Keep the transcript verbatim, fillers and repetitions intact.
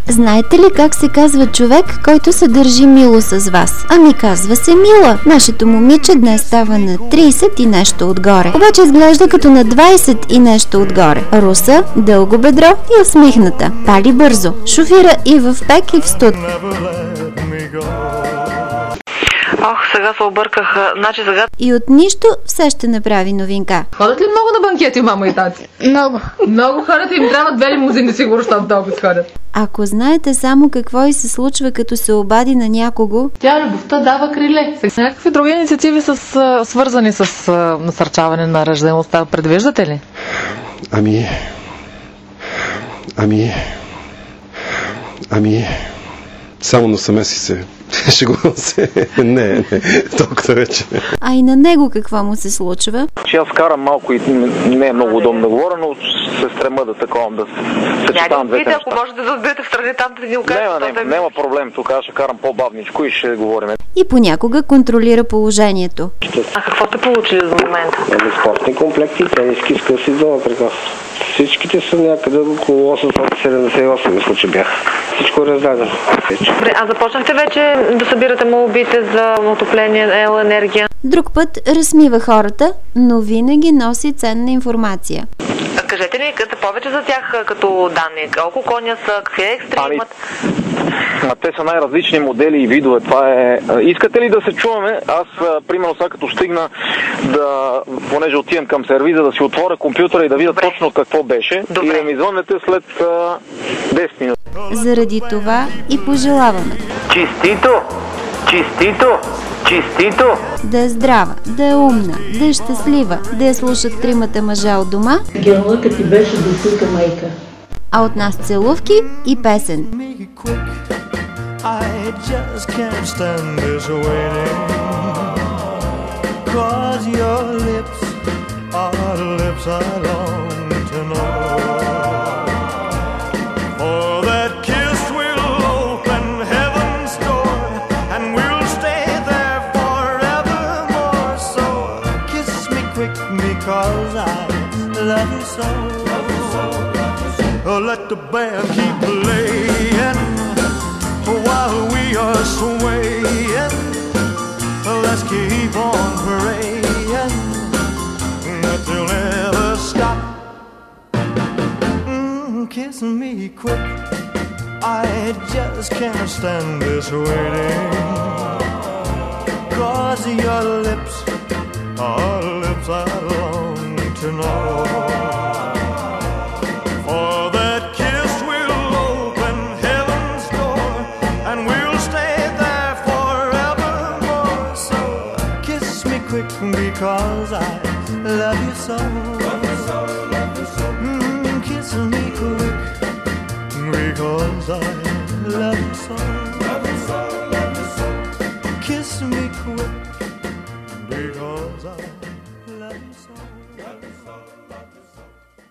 Знаете ли как се казва човек, който се държи мило с вас? Ами казва се Мила. Нашето момиче днес става на трийсет и нещо отгоре. Обаче изглежда като на двайсет и нещо отгоре. Руса, дълго бедро и усмихната. Пали бързо. Шофира и в пек, и в студ. Ох, сега се обърках. Значи сега... И от нищо все ще направи новинка. Ходят ли много на банкети, мама и тати? Много. Много хората им трябва две лимузини, сигурно, щом толкова сходят. Ако знаете само какво и се случва, като се обади на някого... Тя любовта дава криле. Някакви други инициативи са свързани с а, насърчаване на раждаемостта. Предвиждате ли? Ами... Ами... Ами... Само насамеси се. Шегувам се. Не, не, толкова вече. А и на него какво му се случва? Че аз карам малко и не е много удобно да говоря, но се стрема да таковам, да съчетавам двете неща. Ако можете да отбиете в страни там, да ни окажете. Няма, няма, няма проблем, тук аз ще карам по-бавничко и ще говорим. И понякога контролира положението. А какво сте получили за момента? Спортни комплекти, тениски, скъси за прекрасно. Всичките са някъде около осемстотин седемдесет и осем, мисля, че бях. Всичко е раздадено. Добре, а започнахте вече да събирате молбите за отопление, ел енергия? Друг път разсмива хората, но винаги носи ценна информация. А кажете ни като повече за тях като данни. Колко коня са, какви екстри ами, имат? А те са най-различни модели и видове. Това е... Искате ли да се чуваме? Аз, примерно, сега като стигна да, понеже отивам към сервиза, да си отворя компютъра и да видя Добре. точно какво беше. Добре. И да ми звъннете след а, десет минути. Заради това и пожелаваме. Чистито! Чистито! Чистито! Да е здрава, да е умна, да е щастлива, да я слушат тримата мъжа от дома. Геолъкът ти беше досука майка. А от нас целувки и песен. I just can't stand this waiting, 'cause your lips are lips I long to know. For that kiss will open heaven's door, and we'll stay there forevermore. So kiss me quick, because I love you so. Oh, let the band keep playing while we are swaying. Let's keep on praying that you'll never stop. Mm, kiss me quick, I just can't stand this waiting, 'cause your lips are lips I long to know. For that kiss will open heaven's door, and we'll stay there forevermore. So kiss me quick, because I love you so. Mm, kiss me quick, because I love you so. Kiss me quick, because I